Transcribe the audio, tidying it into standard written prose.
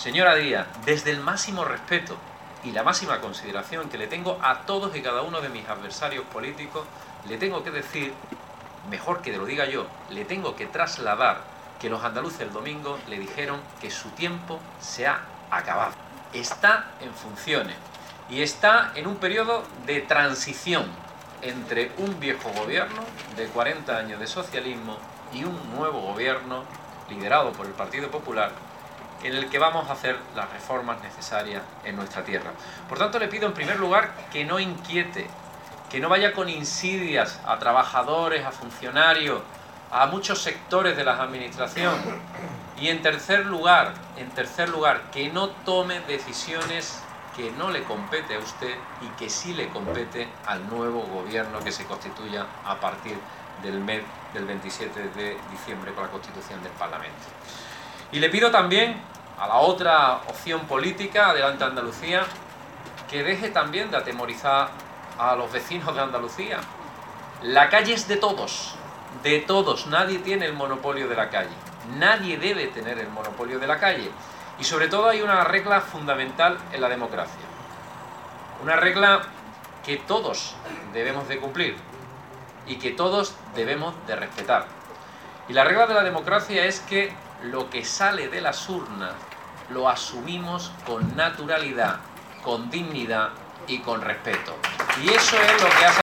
Señora Díaz, desde el máximo respeto y la máxima consideración que le tengo a todos y cada uno de mis adversarios políticos, le tengo que decir, mejor que lo diga yo, le tengo que trasladar que los andaluces el domingo le dijeron que su tiempo se ha acabado. Está en funciones y está en un periodo de transición entre un viejo gobierno de 40 años de socialismo y un nuevo gobierno liderado por el Partido Popular, en el que vamos a hacer las reformas necesarias en nuestra tierra. Por tanto, le pido en primer lugar que no inquiete, que no vaya con insidias a trabajadores, a funcionarios, a muchos sectores de la administración. Y en tercer lugar, que no tome decisiones que no le compete a usted y que sí le compete al nuevo gobierno que se constituya a partir del mes del 27 de diciembre con la constitución del Parlamento. Y le pido también a la otra opción política, Adelante Andalucía, que deje también de atemorizar a los vecinos de Andalucía. La calle es de todos, nadie tiene el monopolio de la calle, nadie debe tener el monopolio de la calle. Y sobre todo hay una regla fundamental en la democracia, una regla que todos debemos de cumplir y que todos debemos de respetar. Y la regla de la democracia es que lo que sale de las urnas lo asumimos con naturalidad, con dignidad y con respeto. Y eso es lo que hace